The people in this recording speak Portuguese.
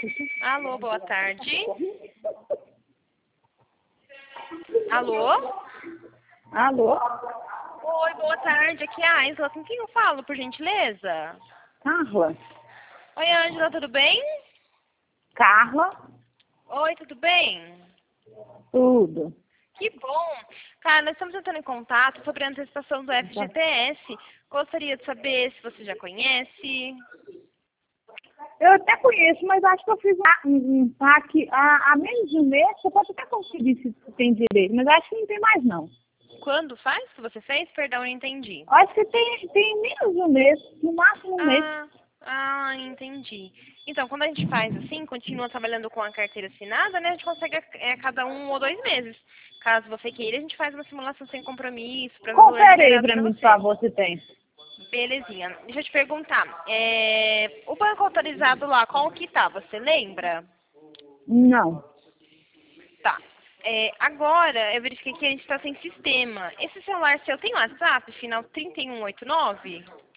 Alô, boa tarde. Alô? Alô? Oi, boa tarde. Aqui é a Ângela. Com quem eu falo, por gentileza? Carla? Oi, Ângela, tudo bem? Carla? Oi, tudo bem? Tudo. Que bom. Cara, nós estamos entrando em contato sobre a antecipação do FGTS. Gostaria de saber se você já conhece. Eu até conheço, mas acho que eu fiz um saque há menos de um mês. Você pode até conseguir se tem direito, mas acho que não tem mais, não. Quando faz que você fez? Perdão, não entendi. Acho que tem menos de um mês, no máximo um mês. Entendi. Então, quando a gente faz assim, continua trabalhando com a carteira assinada, né? A gente consegue a cada 1 ou 2 meses. Caso você queira, a gente faz uma simulação sem compromisso, para valor Confere aí liberado pra para mim, por você. favor, se tem. Belezinha. Deixa eu te perguntar. O banco autorizado lá, qual que tá? Você lembra? Não. Tá. Agora, eu verifiquei que a gente está sem sistema. Esse celular seu tem WhatsApp, final 3189?